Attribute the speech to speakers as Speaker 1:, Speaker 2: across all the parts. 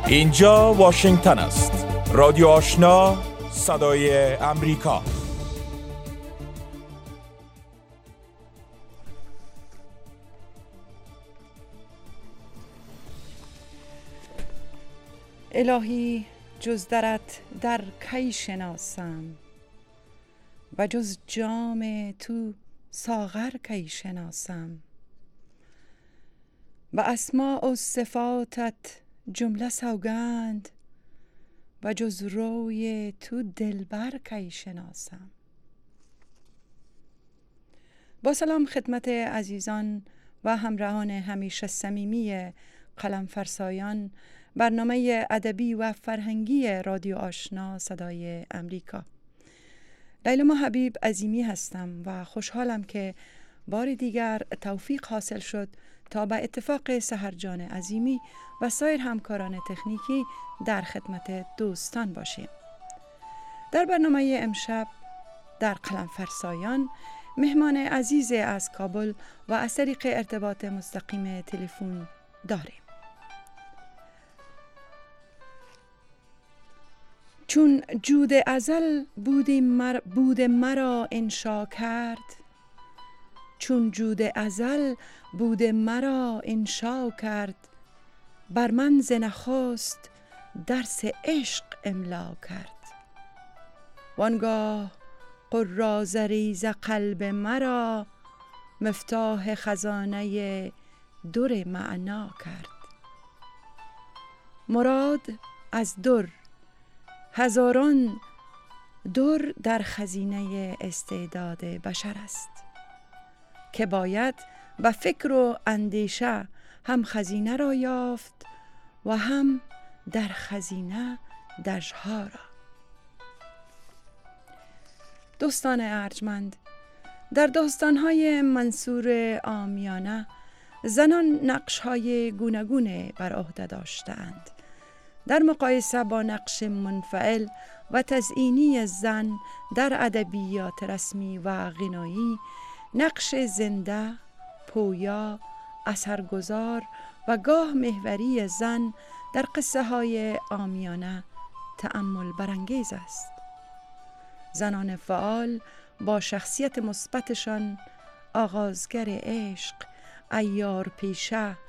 Speaker 1: اینجا واشنگتن است. رادیو آشنا، صدای امریکا.
Speaker 2: الهی جز درت در کی شناسم و جز جام تو ساغر کی شناسم. و اسماء و صفاتت جمله سوگند و جز روی تو دلبر کی شناسم. با سلام خدمت عزیزان و همراهان همیشه صمیمی قلم فرسایان برنامه ادبی و فرهنگی رادیو آشنا صدای امریکا. لیلا حبیب عظیمی هستم و خوشحالم که بار دیگر توفیق حاصل شد تا به اتفاق سحرجان عظیمی و سایر همکاران تکنیکی در خدمت دوستان باشیم. در برنامه امشب در قلم فرسایان مهمان عزیز از کابل و از طریق ارتباط مستقیم تلفن داریم. چون جود ازل بود مرا انشا کرد، چون جود ازل بود مرا انشا کرد، بر من ز نخست درس عشق املا کرد. وانگاه قراض ریز قلب مرا، مفتاح خزانه در معنا کرد. مراد از در، هزاران در در خزینه استعداد بشر است که باید با فکر و اندیشه هم خزینه را یافت و هم در خزینه دژها را. دوستان ارجمند، در داستان‌های منصور عامیانه زنان نقش‌های گوناگون بر عهده داشتند. در مقایسه با نقش منفعل و تزئینی زن در ادبیات رسمی و غنایی، نقش زنده، پویا، اثرگذار و گاه محوری زن در قصه های عامیانه تأمل برانگیز است. زنان فعال با شخصیت مثبتشان، آغازگر عشق، عیار پیشه،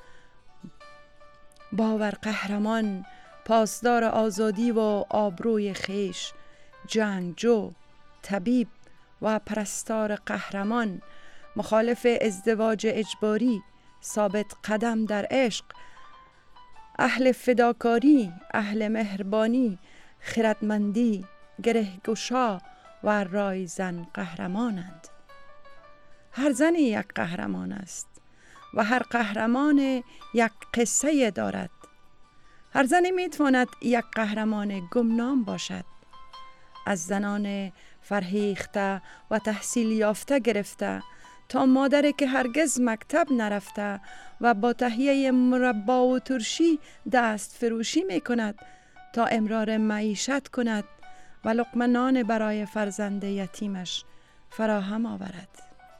Speaker 2: باور قهرمان، پاسدار آزادی و آبروی خویش، جنگجو، طبیب و پرستار قهرمان، مخالف ازدواج اجباری، ثابت قدم در عشق، اهل فداکاری، اهل مهربانی، خردمندی، گرهگشا و رایزن قهرمانند. هر زنی یک قهرمان است و هر قهرمان یک قصه دارد. هر زنی میتواند یک قهرمان گمنام باشد. از زنان فرهیخته و تحصیل یافته گرفته تا مادری که هرگز مکتب نرفته و با تهیه مربا و ترشی دست فروشی میکند تا امرار معیشت کند و لقمه نان برای فرزند یتیمش فراهم آورد.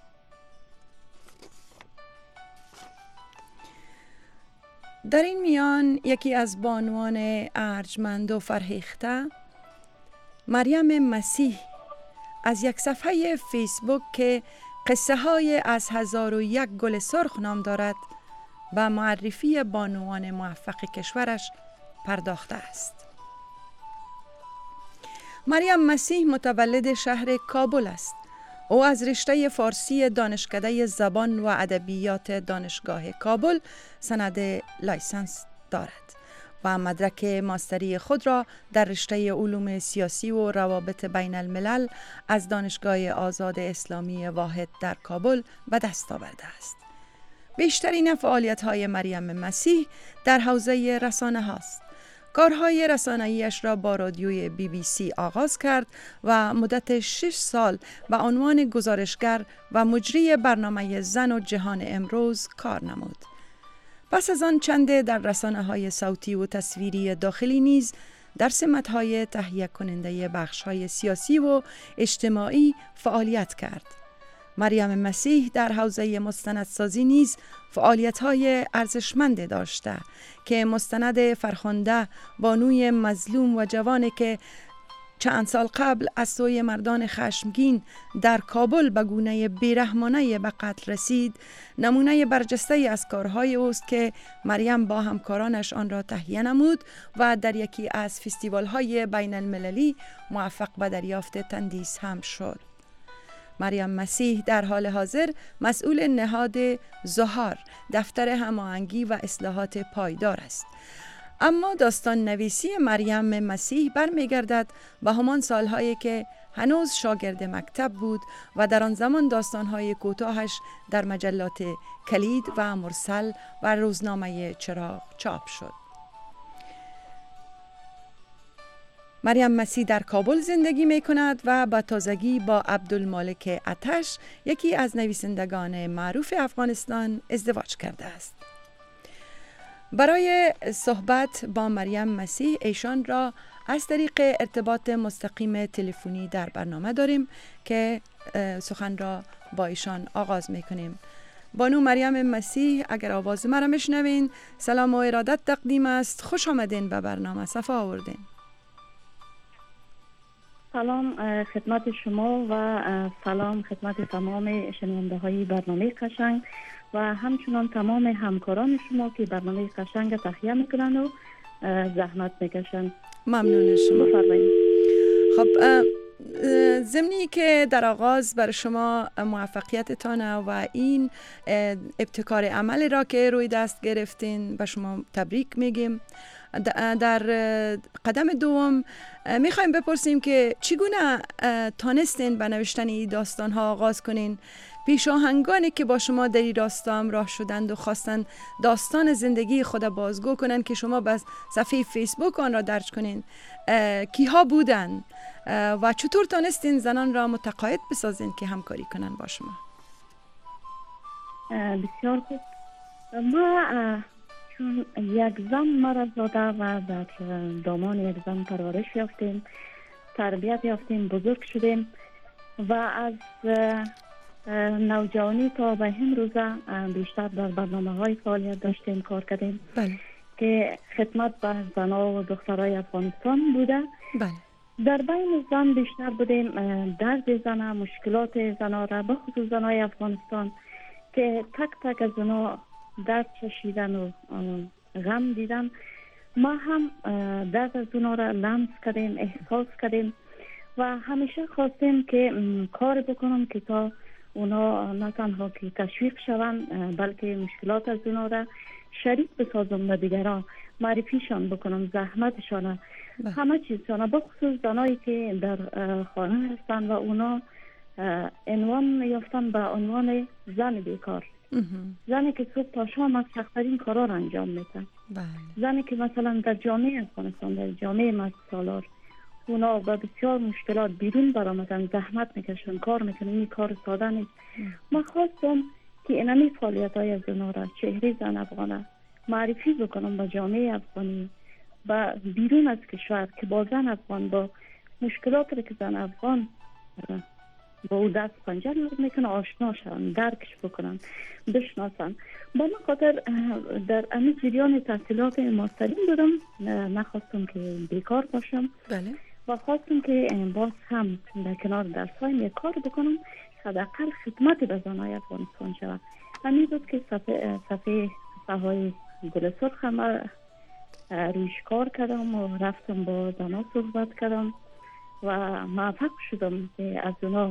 Speaker 2: در این میان یکی از بانوان ارجمند و فرهیخته، مریم مسیح، از یک صفحه فیسبوک که قصه های از 1001 گل سرخ نام دارد به معرفی بانوان موفق کشورش پرداخته است. مریم مسیح متولد شهر کابل است. او از رشته فارسی دانشکده زبان و ادبیات دانشگاه کابل سند لایسنس دارد و مدرک ماستری خود را در رشته علوم سیاسی و روابط بین الملل از دانشگاه آزاد اسلامی واحد در کابل به دست آورده است. بیشترین فعالیت‌های مریم مسیح در حوزه رسانه هاست. کارهای رسانه‌ایش را با رادیوی BBC آغاز کرد و مدت 6 سال به عنوان گزارشگر و مجری برنامه زن و جهان امروز کار نمود. پس از آن چنده در رسانه‌های صوتی و تصویری داخلی نیز در سمت‌های تهیه کننده بخش‌های سیاسی و اجتماعی فعالیت کرد. مریم مسیح در حوزه مستندسازی نیز فعالیت‌های ارزشمند داشته که مستند فرخنده بانوی مظلوم و جوانی که چند سال قبل از سوی مردان خشمگین در کابل به گونه بیرحمانه به قتل رسید، نمونه برجسته از کارهای اوست که مریم با همکارانش آن را تهیه نمود و در یکی از فستیوال‌های بین المللی موفق به دریافت تندیس هم شد. مریم مسیح در حال حاضر مسئول نهاد زهار، دفتر هماهنگی و اصلاحات پایدار است. اما داستان نویسی مریم مسیح برمیگردد به همان سالهایی که هنوز شاگرد مکتب بود و در آن زمان داستانهای کوتاهش در مجلات کلید و مرسل و روزنامه چراغ چاپ شد. مریم مسیح در کابل زندگی می کند و با تازگی با عبدالمالک آتش، یکی از نویسندگان معروف افغانستان، ازدواج کرده است. برای صحبت با مریم مسیح ایشان را از طریق ارتباط مستقیم تلفنی در برنامه داریم که سخن را با ایشان آغاز می کنیم. بانو مریم مسیح، اگر آواز مرا میشنوین، سلام و ارادت تقدیم است. خوش آمدین به برنامه، صفا آوردین.
Speaker 3: سلام خدمت شما و سلام خدمت تمام شنونده های برنامه قشنگ و همچنان تمام همکاران شما که برنامه قشنگ تهیه میکنن و زحمت میکشن.
Speaker 2: ممنون شما.
Speaker 3: بفرمایید.
Speaker 2: خب ضمنی که در آغاز بر شما موفقیتتان و این ابتکار عمل را که روی دست گرفتین به شما تبریک میگیم. در قدم دوم میخوایم بپرسیم که چگونه تانستین به نوشتن این داستان ها آغاز کنین؟ پیشاهنگانی که با شما در این راستا همراه شدند و خواستند داستان زندگی خود بازگو کنند که شما به صفحه فیسبوک آن را درج کنین، کیها بودند و چطور تانستین زنان را متقاعد بسازین که همکاری کنن با شما؟
Speaker 3: بسیار خوب. ما چون یک زن مرا زاده و در دامان یک زن پرورش یافتیم، تربیت یافتیم، بزرگ شدیم و از نوجوانی تا به این روزه بیشتر در برنامه های فعالیت داشتیم، کار کردیم.
Speaker 2: بله.
Speaker 3: که خدمت به زنها و دخترای افغانستان بوده.
Speaker 2: بله.
Speaker 3: در بین زن بیشتر بودیم، درد زن، مشکلات زنها را، به خصوص زنهای افغانستان که تک تک از زنها درد چشیدن و غم دیدن. ما هم درد از زنها را لمس کردیم، احساس کردیم و همیشه خواستیم که کار بکنم که تا اونا نه تنها که تشویق شوند بلکه مشکلات از اونا را شریک بسازم و دیگران معرفیشان بکنم، زحمتشان، همه چیزشان، به خصوص زنایی که در خانه هستند و اونا عنوان یافتن به عنوان زن بیکار. زنی که صبح تا شام از سخت‌ترین کارا را انجام میدن. زنی که مثلا در جامعه افغانستان، در جامعه مردسالار، اونا با بسیار مشکلات بیرون برآمدن، زحمت میکشن، کار میکنن. این کار ساده نیست. ما خواستم که اینمی فعالیت‌های از اونا را، چهره زن افغانه معرفی بکنم با جامعه افغانی و بیرون از کشور، که با زن افغان، با مشکلات که زن افغان با او دست پنجه میکنه آشنا شدن، درکش بکنن، بشناسن. با من خاطر در امی جریان تحصیلات ماسترین بودم، نخواستم که بیکار باشم.
Speaker 2: بله. و
Speaker 3: خواستم که باز هم در کنار درسایم یک کار بکنم، حداقل خدمت به زنهای افغانستان شود. همین بود که صفحه گل سرخ هم رویش کار کردم و رفتم با زنها صحبت کردم و موفق شدم که از اونا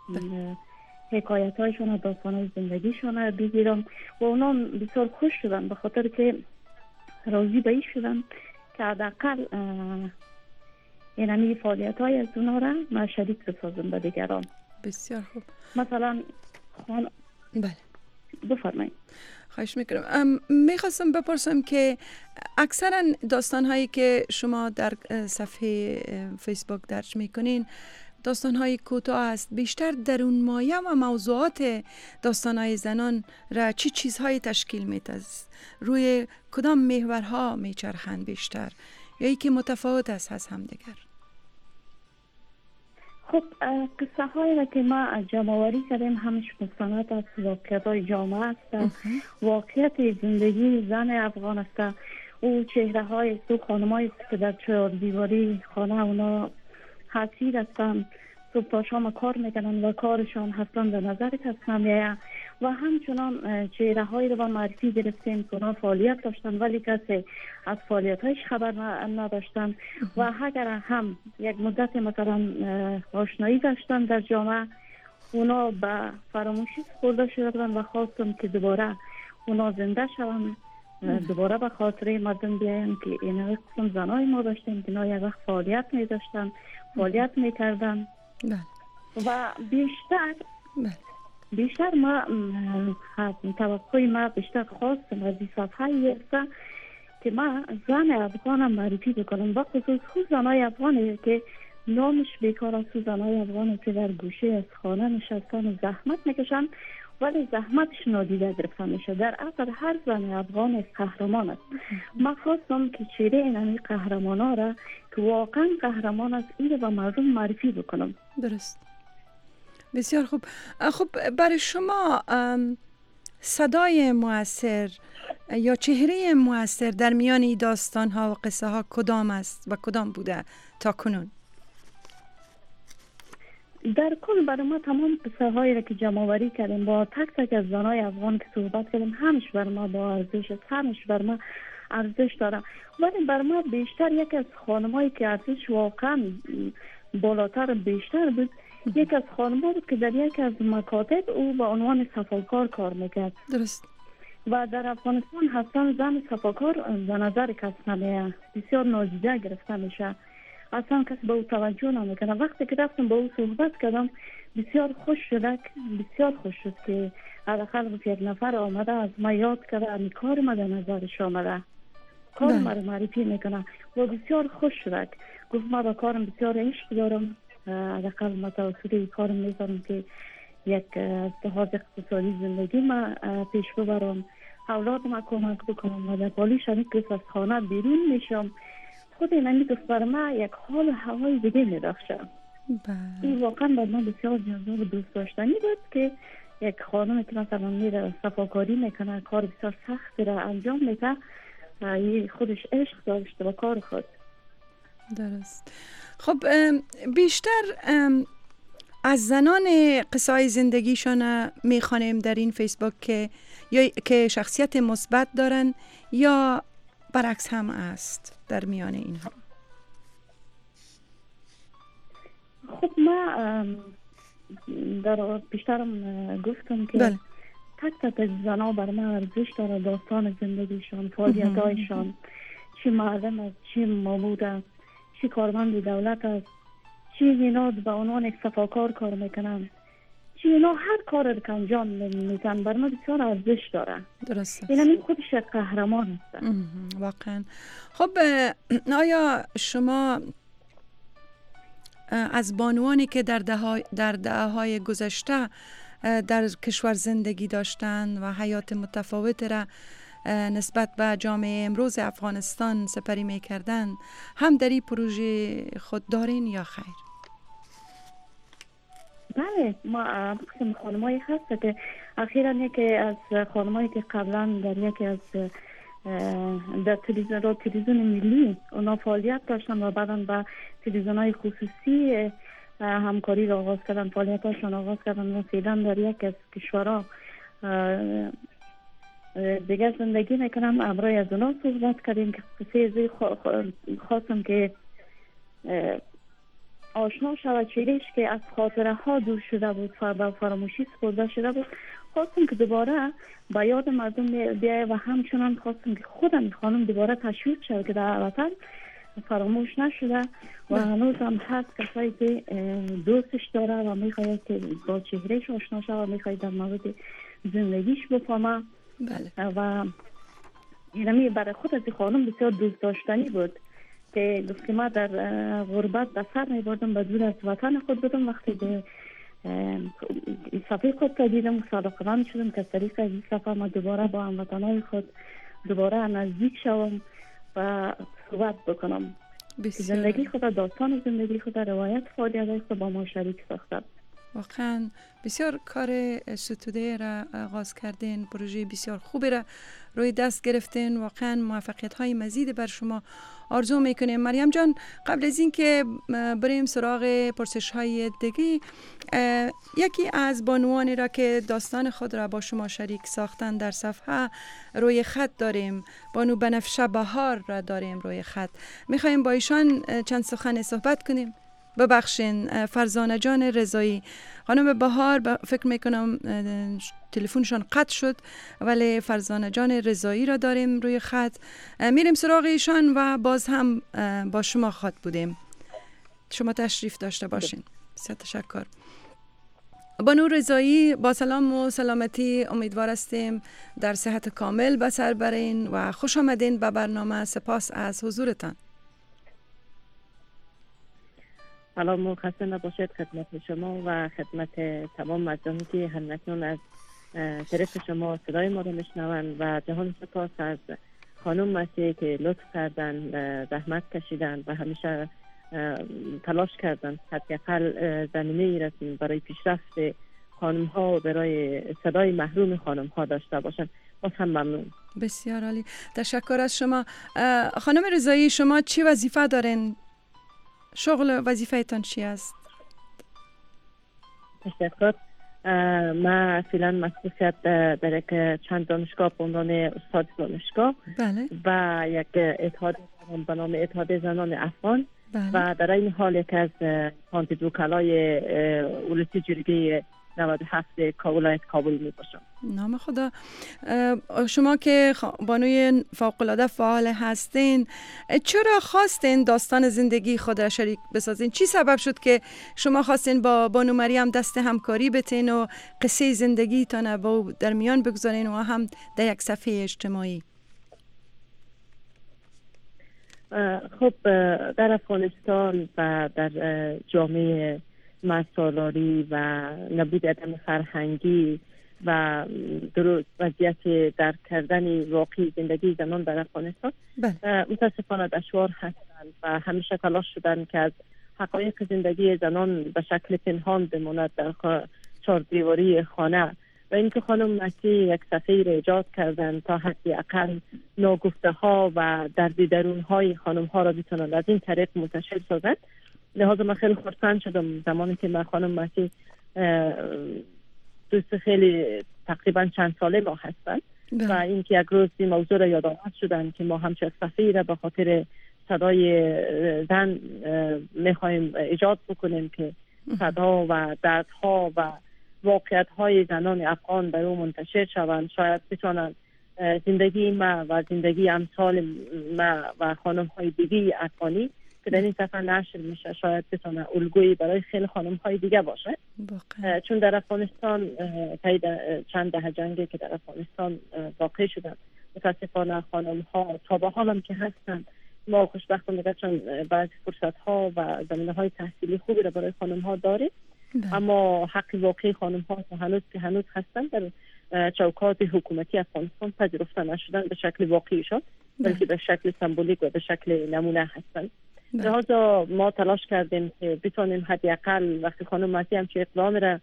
Speaker 3: حکایت هایشون و داستان های زندگیشون بگیرم و اونا بسیار خوش شدن، به خاطر که راضی به این شدن که حداقل اینمی فعالیت های از اونا را ما شریک بسازم به دیگران.
Speaker 2: بسیار خوب.
Speaker 3: مثلا
Speaker 2: بله
Speaker 3: بفرمایید.
Speaker 2: خواهش میکنم. میخواستم بپرسم که اکثرا داستان هایی که شما در صفحه فیسبوک درج میکنین داستان های کوتاه است، بیشتر درون مایه و موضوعات داستان های زنان را چی چیزهایی تشکیل میده؟ روی کدام محورها میچرخند بیشتر یا ای که متفاوت است از هم دیگر؟
Speaker 3: خب قصه هایی را که ما جمع‌آوری کردیم همش مستند است، واقعیت های جامعه است، واقعیت زندگی زن افغان است. او چهره های تو خانم های که در چهار دیواری خانه اونا حسیر هستند، صبح تا شام کار میکنن و کارشان حتما به نظر کس نمیآید و همچنان چهره هایی رو معرفی گرفتیم که اونا فعالیت داشتن ولی کسی از فعالیت هایش خبر نداشتن و اگر هم یک مدت مثلا آشنایی داشتن در جامعه، اونا به فراموشی سپرده شدن و خواستم که دوباره اونا زنده شوند، دوباره به خاطره مردم بیاین که این قسم زنای ما داشتیم که یک وقت فعالیت می داشتن، فعالیت می کردن و بیشتر ما توقعی ما بیشتر خواستم از این صفحه است که ما زن افغانم معرفی بکنم و خصوص خود زنای افغانی که نامش بیکار است، زنای افغانی که در گوشه از خانه نشستن و زحمت میکشن ولی زحمتش نادیده گرفته میشه. در اصل هر زن افغان قهرمان است. من خواستم که چهره این قهرمان ها را که واقعا قهرمان است این رو به مردم معرفی بکنم.
Speaker 2: درست، بسیار خوب. خب برای شما صدای مؤثر یا چهره مؤثر در میان این داستان ها و قصه ها کدام است و کدام بوده تا کنون؟
Speaker 3: در کل برای ما تمام قصه هایی را که جمع آوری کردیم با تک تک از زنای افغان که صحبت کردیم همش بر ما با ارزش است، همش بر ما ارزش داره. ولی بر ما بیشتر یک از خانمایی که ارزش واقعا بالاتر بیشتر بود، یک از خانم‌ها بود که در یک از مکاتب او با عنوان صفاکار کار میکرد.
Speaker 2: درست.
Speaker 3: و در افغانستان هستن زن صفاکار به نظر کس نمیاد، بسیار نادیده گرفته میشه، اصلا کسی به او توجه نمیکنه. وقتی که رفتم با او صحبت کردم بسیار خوش شد، بسیار خوش شد که حداقل یک نفر آمده از ما یاد کرده، این کار ما در نظرش آمده، کار ما رو معرفی میکنه و بسیار خوش شد. گفت ما با کارم بسیار عشق دارم، حداقل ما توسط کارم میذارم که یک از لحاظ اقتصادی زندگی ما پیش ببرم، اولاد ما کمک بکنم و در حالی شدید که از خانه بیرون میشم خود این گفت بر ما یک حال هوای دیگه می‌بخشه. این واقعا بر من بسیار جذاب و دوست داشتنی بود که یک خانم که مثلا میره صفاکاری میکنه، کار بسیار سختی را انجام میده، خودش عشق داشته با کار خود.
Speaker 2: درست. خب بیشتر از زنان قصای زندگیشان میخوانیم در این فیسبوک که شخصیت مثبت دارن یا برعکس هم است در میان اینها؟
Speaker 3: خب ما در پیشترم گفتم که
Speaker 2: بله.
Speaker 3: تک تک زنها بر من ارزش داره، داستان زندگیشان، فعالیت‌هایشان، چی مردم است، چی مامور است، چی کارمند دولت است، چی اینا به عنوان یک صفاکار کار میکنن، چی اینا هر کار که انجام میدن بر من بسیار ارزش داره.
Speaker 2: درست.
Speaker 3: این خودش قهرمان است.
Speaker 2: واقعا. خب آیا شما از بانوانی که در دهه‌های گذشته در کشور زندگی داشتند و حیات متفاوت را نسبت به جامعه امروز افغانستان سپری می‌کردند هم در این پروژه خود دارین یا خیر؟
Speaker 3: بله، ما قسم خانمایی هست که اخیراً یکی از خانمایی که قبلا در یکی از در تلویزیون ملی اونا فعالیت داشتن و بعداً با تلویزیون‌های خصوصی همکاری را آغاز کردن، فعالیتاشون آغاز کردن و فعلا در یک از کشورها دیگه زندگی میکنم. امروز از اونا صحبت کردیم که قصه خواستم که آشنا شود چهرهش که از خاطره ها دور شده بود، به فراموشی سپرده شده بود. خواستم که دوباره به یاد مردم بیایه و همچنان خواستم که خودم خانم دوباره تشویق شد که در وطن فراموش نشده و هنوز هم هست کسایی که دوستش داره و میخواید که با چهرهش آشنا شود و میخواید در مورد زندگیش بفهمه.
Speaker 2: بله.
Speaker 3: و اینمی برای خود از خانم بسیار دوست داشتنی بود که گفت که ما در غربت به سر می بردم، به دور از وطن خود بودم. وقتی به صفحه خود دیدم و صادقانه شدم که طریق از این صفحه ما دوباره با هموطنان خود دوباره نزدیک شوم و صحبت بکنم. زندگی خود، داستان زندگی خود، روایت فعالیت‌های خود با ما شریک ساخته.
Speaker 2: واقعا بسیار کار ستوده را آغاز کردین، پروژه بسیار خوبی را روی دست گرفتین. واقعا موفقیت های مزید بر شما آرزو میکنیم. مریم جان، قبل از این که بریم سراغ پرسش های دیگه، یکی از بانوانی را که داستان خود را با شما شریک ساختن در صفحه روی خط داریم، بانو بنفشه بهار را داریم روی خط. میخوایم با ایشان چند سخن صحبت کنیم. ببخشین، فرزانه جان رضایی، خانم بهار فکر میکنم تلفنشان قطع شد، ولی فرزانه جان رضایی را داریم روی خط. میریم سراغ ایشان و باز هم با شما خط بودیم. شما تشریف داشته باشین. بسیار تشکر. بانو رضایی، با سلام و سلامتی، امیدوار هستیم در صحت کامل به سر برین و خوش آمدین به برنامه. سپاس از حضورتان.
Speaker 4: سلام و خسته نباشید خدمت شما و خدمت تمام مردمی که همکنون از طرف شما صدای ما رو میشنوند و جهان سپاس از خانم مسیح که لطف کردن، زحمت کشیدن و همیشه تلاش کردن حداقل زمینه ای را برای پیشرفت خانم ها و برای صدای محروم خانم ها داشته باشن. باز هم ممنون.
Speaker 2: بسیار عالی، تشکر از شما. خانم رضایی، شما چی وظیفه دارین؟ شغل وظیفه‌تان چی است؟
Speaker 4: تشکر. من فعلا مسئولیت در یک چند دانشگاه به عنوان استاد دانشگاه،
Speaker 2: بله،
Speaker 4: و یک اتحاد به نام اتحاد زنان افغان،
Speaker 2: بله، و
Speaker 4: در این حال یک از کاندیدوکالای ولایت جرگه 97 ولایت کابل می باشم.
Speaker 2: نام خدا. شما که بانوی فوق‌العاده فعال هستین، چرا خواستین داستان زندگی خود را شریک بسازین؟ چی سبب شد که شما خواستین با بانو مریم دست همکاری بتین و قصه زندگیتان با در میان بگذارین و هم در یک صفحه اجتماعی؟
Speaker 4: خب، در افغانستان و در جامعه مسالاری و نبود عدم فرهنگی و وضعیت درک کردن واقعی زندگی زنان در افغانستان متاسفانه دشوار هستند و همیشه تلاش شدن که از حقایق زندگی زنان به شکل پنهان بماند در چهار دیواری خانه، و اینکه خانم مسیح یک صفحه را ایجاد کردن تا حداقل ناگفته ها و درد درون های خانم ها را بتونند از این طریق منتشر سازند. لحاظا من خیلی خرسند شدم زمانی که من خانم مسیح دوست خیلی تقریبا چند ساله ما هستند و اینکه یک روز این موضوع را یادآور شدن که ما همچه صفحه‌ای را به خاطر صدای زن میخوایم ایجاد بکنیم که صدا و دردها و واقعیت‌های زنان افغان در اون منتشر شوند. شاید بتونن زندگی ما و زندگی امثال ما و خانم‌های دیگه افغانی که در این صفحه نشر میشه شاید بتونه الگویی برای خیلی خانم‌های دیگه باشه. چون در افغانستان چند دهه جنگی که در افغانستان واقع شدن، متاسفانه خانم‌ها تا به حال هم که هستن، ما خوشبختانه چون بعضی فرصت‌ها و زمینه‌های تحصیلی خوبی را برای خانم‌ها داریم، اما حق واقعی خانم‌ها هنوز هستن در چوکات حکومتی افغانستان پذیرفته نشدن به شکل واقعی شد، بلکه به شکل سمبولیک و به شکل نمونه هستن. لذا ما تلاش کردیم که بتونیم حداقل وقتی خانم مسیح هم چه اقدام را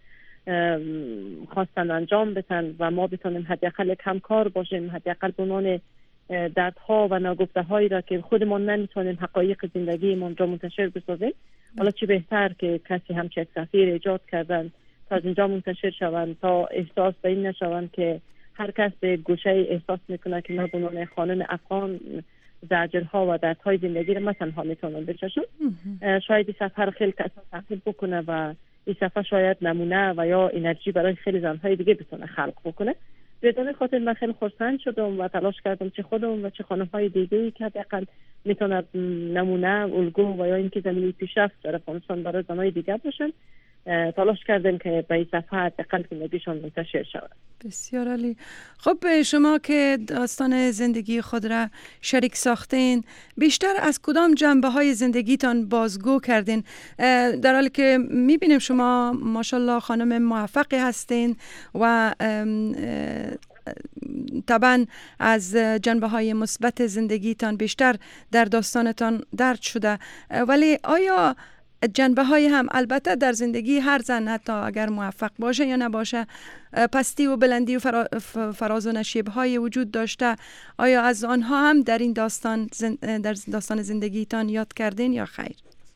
Speaker 4: خواستن انجام بدن و ما بتونیم حداقل یک همکار باشیم، حداقل به عنوان دردها و ناگفته هایی را که خودمون نمیتونیم حقایق زندگیمون را منتشر بسازیم، حالا چه بهتر که کسی همچه یک صفحه ایجاد کردن تا از اینجا منتشر شوند تا احساس به این نشوند که هر کس به گوشه احساس میکنه که ما به عنوان خانم افغان زجرها و دردهای زندگی را مثلا ها میتونم بچشم. شاید این صفحه را خیلی کسا تحقیق بکنه و این صفحه شاید نمونه و یا انرژی برای خیلی زنهای دیگه بتونه خلق بکنه. بدون خاطر من خیلی خرسند شدم و تلاش کردم چه خودم و چه خانم‌های دیگه‌ای که حداقل میتونه نمونه، الگو و یا اینکه زمینه پیشرفت در افغانستان برای زنهای دیگه باشن، تلاش کردم که به این صفحه حداقل زندگیشون منتشر شود.
Speaker 2: بسیار عالی. خب شما که داستان زندگی خود را شریک ساختین، بیشتر از کدام جنبه‌های زندگیتان بازگو کردین؟ در حالی که می‌بینیم شما ماشاءالله خانم موفقی هستین و طبعا از جنبه های مثبت زندگیتان بیشتر در داستانتان درد شده، ولی آیا جنبه های هم البته در زندگی هر زن حتی اگر موفق باشه یا نباشه پستی و بلندی و فراز و نشیب های وجود داشته، آیا از آنها هم در این در داستان زندگیتان یاد کردین یا خیر؟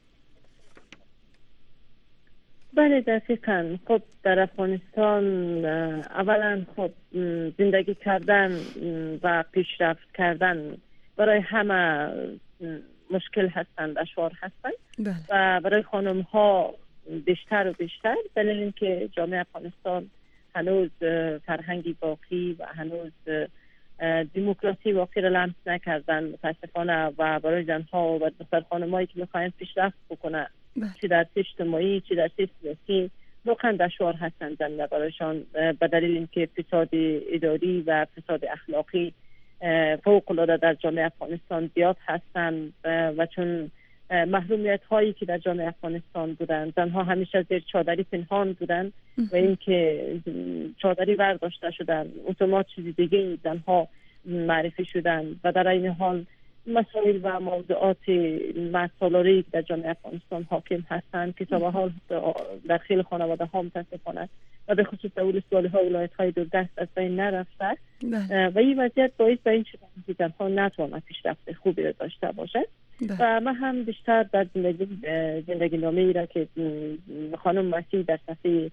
Speaker 4: بله دقیقاً. خب در افغانستان اولا خب زندگی کردن و پیشرفت کردن برای همه مشکل هستند، دشوار هستند.
Speaker 2: بله.
Speaker 4: و برای خانم ها بیشتر و بیشتر، دلیل اینکه جامعه افغانستان هنوز فرهنگی باقی و هنوز دموکراسی واقعی را لمس نکردن متاسفانه، و برای زنها و دختر خانمایی که میخواین پیشرفت بکنه چه در اجتماعی چه در سیاسی واقعا دشوار هستند زن برایشان، به دلیل اینکه فساد اداری و فساد اخلاقی فوق العاده در جامعه افغانستان زیاد هستند و چون محرومیت هایی که در جامعه افغانستان بودند، زنها همیشه زیر چادری پنهان بودند و اینکه چادری برداشته شدن اتومات چیز دیگه زنها معرفی شدند و در این حال مسائل و موضوعات مسائلی در جامعه افغانستان حاکم هستند که تا به حال در خیلی خانواده ها متاسفانه و به خصوص در ولسوالی ها ولایت های دوردست از بین نرفته و این وضعیت باعث به این شده که زنها نتواند پیشرفت خوبی را داشته باشد. و من هم بیشتر در زندگی نامه‌ای را که خانم مسیح در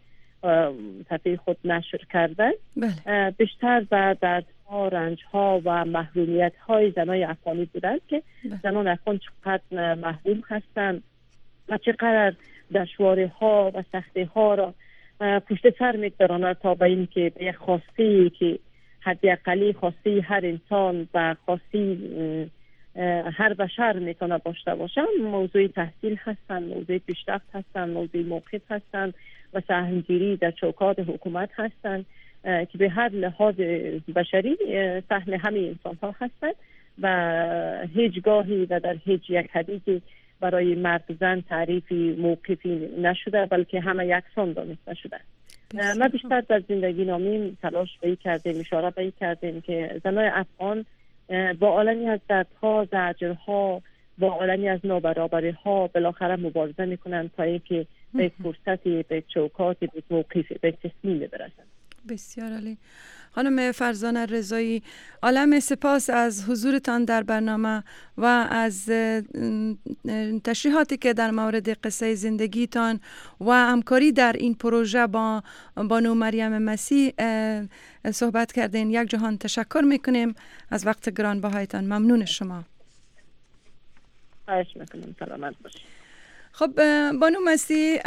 Speaker 4: صفحه خود نشر کردن بیشتر بر دردها، رنجها و محرومیت های زنای افغانی بودند که زنان افغان چقدر محروم هستند و چقدر دشواری ها و سختی ها را پشت سر می‌گذارند تا به این که به یک خواسته که حداقلی خواسته هر انسان و خواسته هر بشر میتونه داشته باشن، موضوع تحصیل هستن، موضوع پیشرفت هستن، موضوع موقف هستن و سهمگیری در چوکات حکومت هستن که به هر لحاظ بشری سهم همه انسان ها هستن و هیچ گاهی و در هیچ یک حدیثی برای مرد زن تعریفی موقفی نشده، بلکه همه یکسان دانسته شده. ما بیشتر در زندگی نامیم تلاش به این کردیم، اشاره به این کردیم که زنای افغان با عالمی از دردها، زجرها، با عالمی از نابرابری ها بالاخره مبارزه میکنن تا اینکه به فرصتی، به چوکاتی، به موقفی، به تصمیم برسن.
Speaker 2: بسیار عالی. خانم فرزانه رضایی، عالم سپاس از حضورتان در برنامه و از تشریحاتی که در مورد قصه زندگیتان و همکاری در این پروژه با بانو مریم مسیح صحبت کردین. یک جهان تشکر میکنیم از وقت گرانبهایتان. ممنون شما.
Speaker 4: خواهش میکنم. سلامت باشید.
Speaker 2: خب بانو مسیح،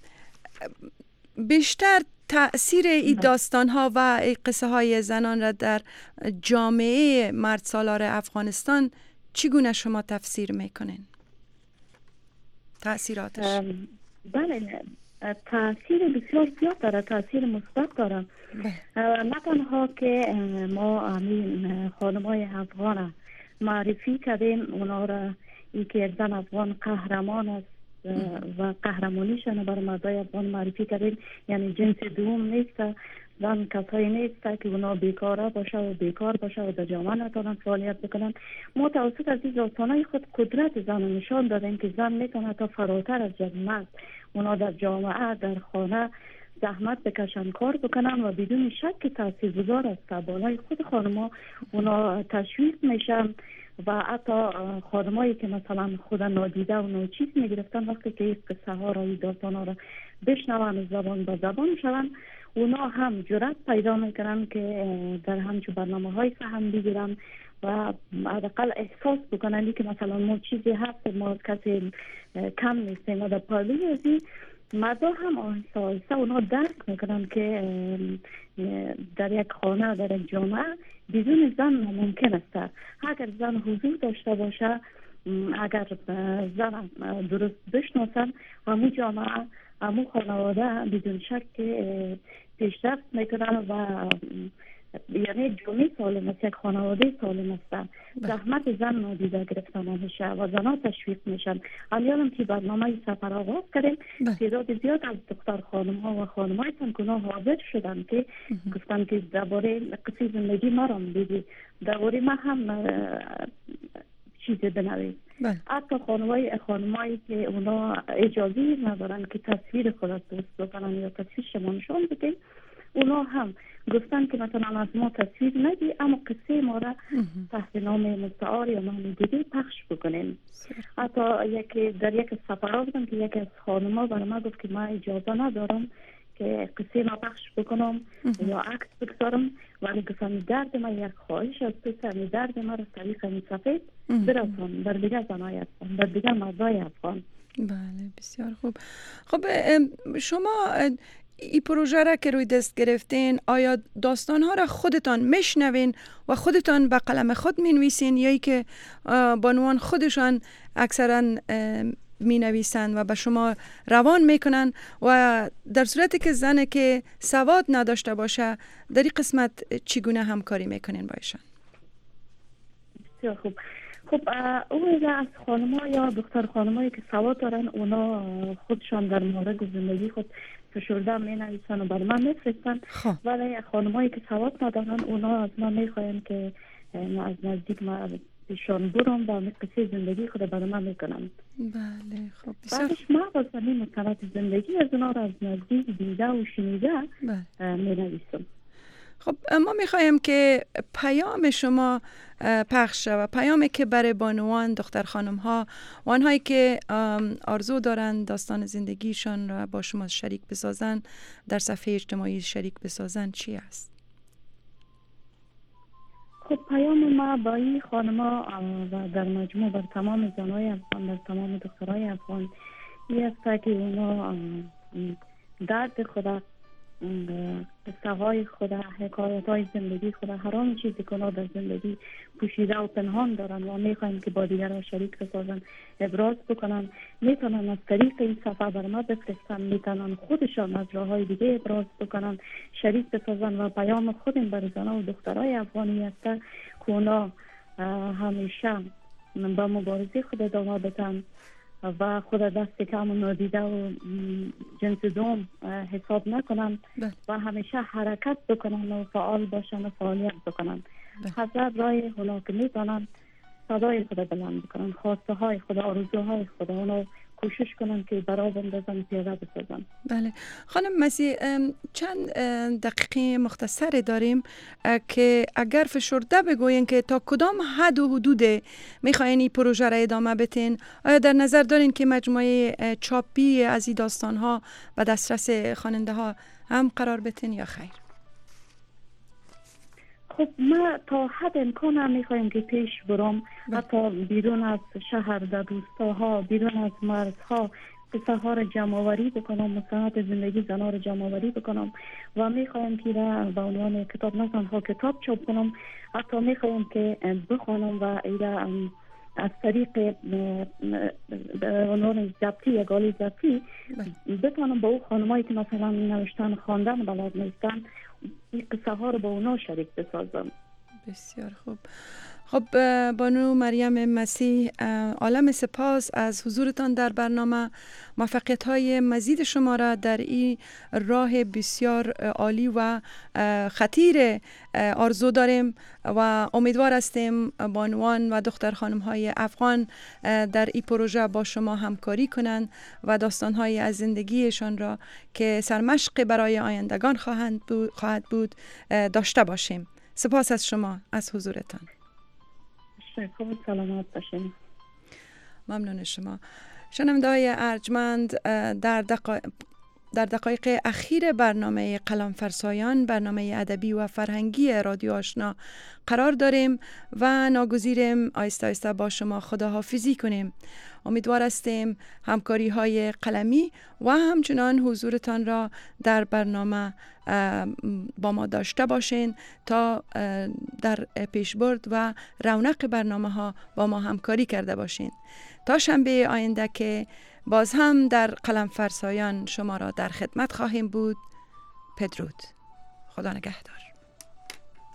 Speaker 2: بیشتر تأثیر این داستان‌ها و این قصه های زنان را در جامعه مرد سالار افغانستان چگونه شما تفسیر میکنین؟ تأثیراتش؟
Speaker 3: بله، تأثیر بسیار زیاد داره، تأثیر مثبت داره. نه تنها که ما همین خانم‌های افغان معرفی کردیم اونا را، این که زن افغان قهرمان است و قهرمانیشان برای مردای افغان معرفی کردیم، یعنی جنس دوم نیست، زن کسایی نیست که اونا بیکاره باشه و بیکار باشه و در جامعه نتونن فعالیت بکنن. ما توسط از این داستانهای خود قدرت زن نشان دادیم که زن میتونه تا فراتر از یک مرد اونا در جامعه، در خانه زحمت بکشن، کار بکنن و بدون شک تاثیرگذار است. بالای خود خانم‌ها اونا تشویق میشن و حتی خانمایی که مثلا خود نادیده و ناچیز میگرفتن، وقتی که این قصه ها را، این داستان ها را بشنون، زبان به زبان شون، اونا هم جرأت پیدا میکنن که در همچون برنامه های فهم بگیرن و حداقل احساس بکنن که مثلا ما چیزی هست، ما کسی کم نیستیم. و در پایلوی از این مردا هم آهسته آهسته اونا درک میکنن که در یک خانه، در یک جامعه بدون زن ممکن است. اگر زن حضور داشته باشه، اگر زن درست بشناسن، همون جامعه، همون خانواده بدون شک پیشرفت میکنن و یعنی جامعه سالم است، یک خانواده سالم است. زحمت زن نادیده گرفته نمیشه و زنها تشویق میشن. الان که برنامه سفر آغاز کردیم، تعداد زیاد از دختر خانم ها و خانم‌های گناه حاضر شدن که گفتن که درباره قصه زندگی ما را بگی، درباره ما هم چیزی بنویس. حتی خانمایی که اونا اجازه ندارن که تصویر خود را درست بکنن یا تصویر شما نشان بدین، اونا هم گفتن که مثلا از ما تصویر ندی، اما قصه ما را تحت نام مستعار یا نام دیگه پخش بکنیم. حتی در یک سفر بودم که یکی از خانم‌ها برای ما گفت که من اجازه ندارم که قصه ما پخش بکنم یا عکس بگذارم، ولی گفتم درد ما یک خواهش از تو، درد ما را طریق سفید برسان بر دیگر زنای افغان، بر دیگر مردای افغان.
Speaker 2: بله بسیار خوب. خب شما این پروژه را که روی دست گرفتین، آیا داستانها را خودتان میشنوین و خودتان به قلم خود مینویسین یا ای که بانوان خودشان اکثرا می نویسند و به شما روان میکنن؟ و در صورتی که زنی که سواد نداشته باشه در این قسمت چگونه همکاری میکنین با ایشان؟
Speaker 3: بسیار خوب. خب اون از خانم‌ها یا دختر خانم‌هایی که سواد دارن، اونا خودشان در مورد زندگی خود فشرده می نویسن و برای من میفرستن. ولی خانم‌هایی که سواد ندارن، اونا از من میخواین که از نزدیک ما پیشان برم و قصه زندگی خود برای من میکنم.
Speaker 2: بله خب
Speaker 3: بعدش ما با زمین مستند زندگی از اونا را از نزدیک دیده و شنیده می نویسم.
Speaker 2: خب ما میخوایم که پیام شما پخش شود، پیامی که برای بانوان، دختر خانم ها و آنهایی که آرزو دارند داستان زندگیشان را با شما شریک بسازن، در صفحه اجتماعی شریک بسازن، چی است؟
Speaker 3: خب پیام ما با این خانم ها و در مجموع بر تمام زنهای افغان، در تمام دخترهای افغان این است که اونا درد خدا، قصه های خدا، حکایت های زندگی خدا، هر آن چیزی که اونا در زندگی پوشیده و پنهان دارن و میخوایم که با دیگران شریک بسازن، ابراز بکنن، میتونن از طریق این صفحه بر ما بفرستن، میتونن خودشان از راه های دیگه ابراز بکنن، شریک بسازن. و پیام خودم برای زنان و دخترای افغانی است که اونا همیشه با مبارزه خود ادامه بدن و خود دست کم و نادیده و جنس دوم حساب نکنن و همیشه حرکت بکنن و فعال باشن و فعالیت بکنن. حضرت رای اونا که میتونن صدای خود بلند بکنن، خواسته های خود، آرزوهای خود اونا کوشش کنن که برای بندازن، پیاده بسازن.
Speaker 2: بله خانم مسیح، چند دقیقه مختصری داریم که اگر فشرده بگوین که تا کدام حد و حدود میخواین این پروژه را ادامه بتین، آیا در نظر دارین که مجموعه چاپی از این داستان ها و دسترس خواننده ها هم قرار بتین یا خیر؟
Speaker 3: خب ما تا حد امکان هم میخوایم که پیش برم، حتی بیرون از شهر، در روستاها، بیرون از مرزها قصه ها را جمع آوری بکنم، مستند زندگی زنها را جمع آوری بکنم و میخوایم که را به عنوان کتاب نه تنها کتاب چاپ کنم، حتی میخوایم که بخوانم و ایرا از طریق عنوان ضبطی یا گالی ضبطی بتونم با اون خانمایی که مثلا نوشتن خواندن بلد نیستن این قصه ها رو با اونا شریک بسازم.
Speaker 2: بسیار خوب. خب بانو مریم مسیح، عالم سپاس از حضورتان در برنامه. موفقیت های مزید شما را در این راه بسیار عالی و خطیر آرزو داریم و امیدوار هستیم بانوان و دختر خانم های افغان در این پروژه با شما همکاری کنند و داستان های از زندگیشان را که سرمشق برای آیندگان خواهد بود داشته باشیم. سپاس از شما، از حضورتان.
Speaker 3: خوب سلامت باشین.
Speaker 2: ممنون شما. شنونده‌های ارجمند، در دقایق اخیر برنامه قلم فرسایان، برنامه ادبی و فرهنگی رادیو آشنا قرار داریم و ناگزیریم آیسته آیسته با شما خداحافظی کنیم. امیدوار هستیم همکاری های قلمی و همچنان حضورتان را در برنامه با ما داشته باشین تا در پیشبرد و رونق برنامه ها با ما همکاری کرده باشین. تا شنبه آینده که باز هم در قلم فرسایان شما را در خدمت خواهیم بود. بدرود. خدا نگهدار.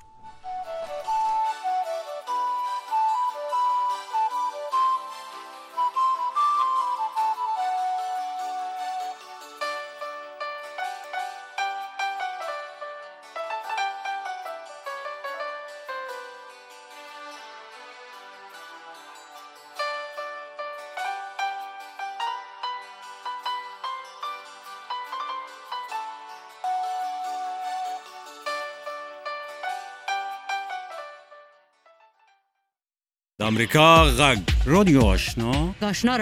Speaker 5: امریکا غږ رادیو آشنا